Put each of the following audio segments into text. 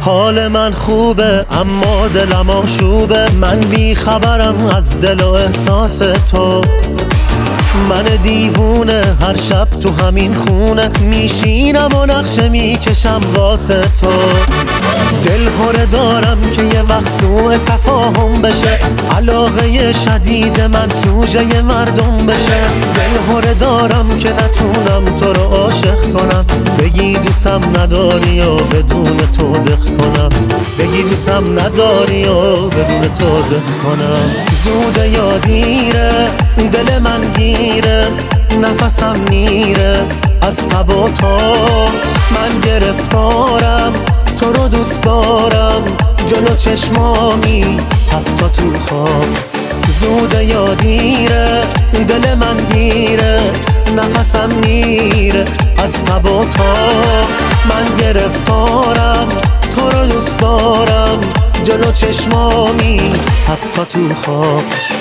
حال من خوبه اما دلم آشوبه، من بی خبرم از دل و احساس تو. من دیوونه هر شب تو همین خونه میشینم و نقشه میکشم واسه تو. دل هره دارم که یه وقت سوء تفاهم بشه، علاقه شدید من سوژه مردم بشه. دل هره دارم که نتونم تو رو عاشق کنم، بگی دوستم نداری و بدون تو دق کنم، بگی دوستم نداری و بدون تو دق کنم. زوده یا دیره دل من گیره، نفسم میره از تب و تو. من گرفتارم تو رو دوست دارم، جلو چشمامی حتی تو خواب. زوده یا دیره دل من گیره، نفسم میره از تب و تو. من گرفتارم تو رو دوست دارم، جلو چشمامی حتی تو خواب.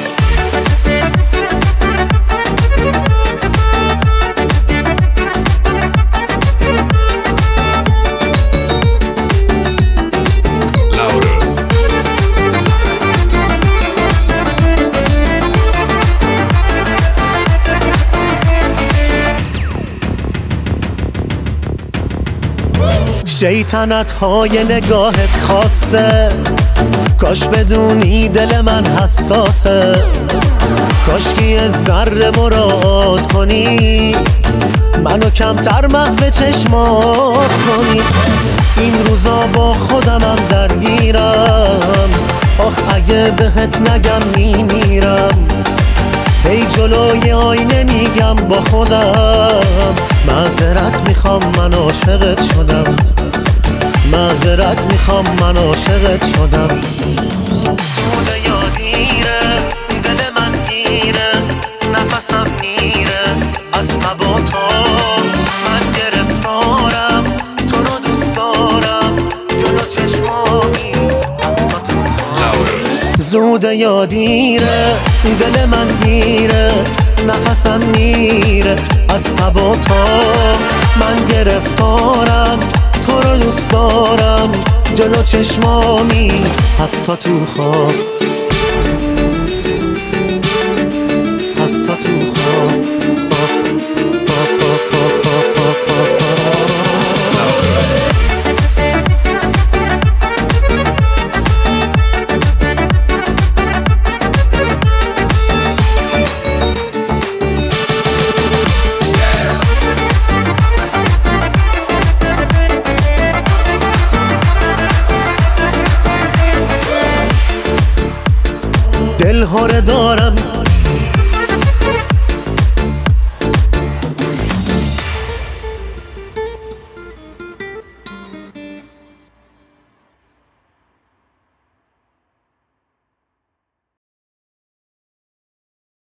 شیطنت های نگاهت خاصه، کاش بدونی دل من حساسه. کاش که یه ذره مراعات کنی، منو کمتر محو چشمات کنی. این روزا با خودمم درگیرم، آخ اگه بهت نگم میمیرم. هی جلوی آینه میگم با خودم، معذرت میخوام من عاشقت شدم، معذرت میخوام من عاشقت شدم. سوده یا دیره دل من گیره، نفسم میره از تب و تو. من گرفتارم تو رو دوست دارم، جلو چشمامی حتی تو خواب. زوده یا دیره دل من گیره، نفسم میره از تب و تو. من گرفتارم تو رو دوست دارم، جلو چشمامی حتی تو خواب، حتی تو خواب. دل هره دارم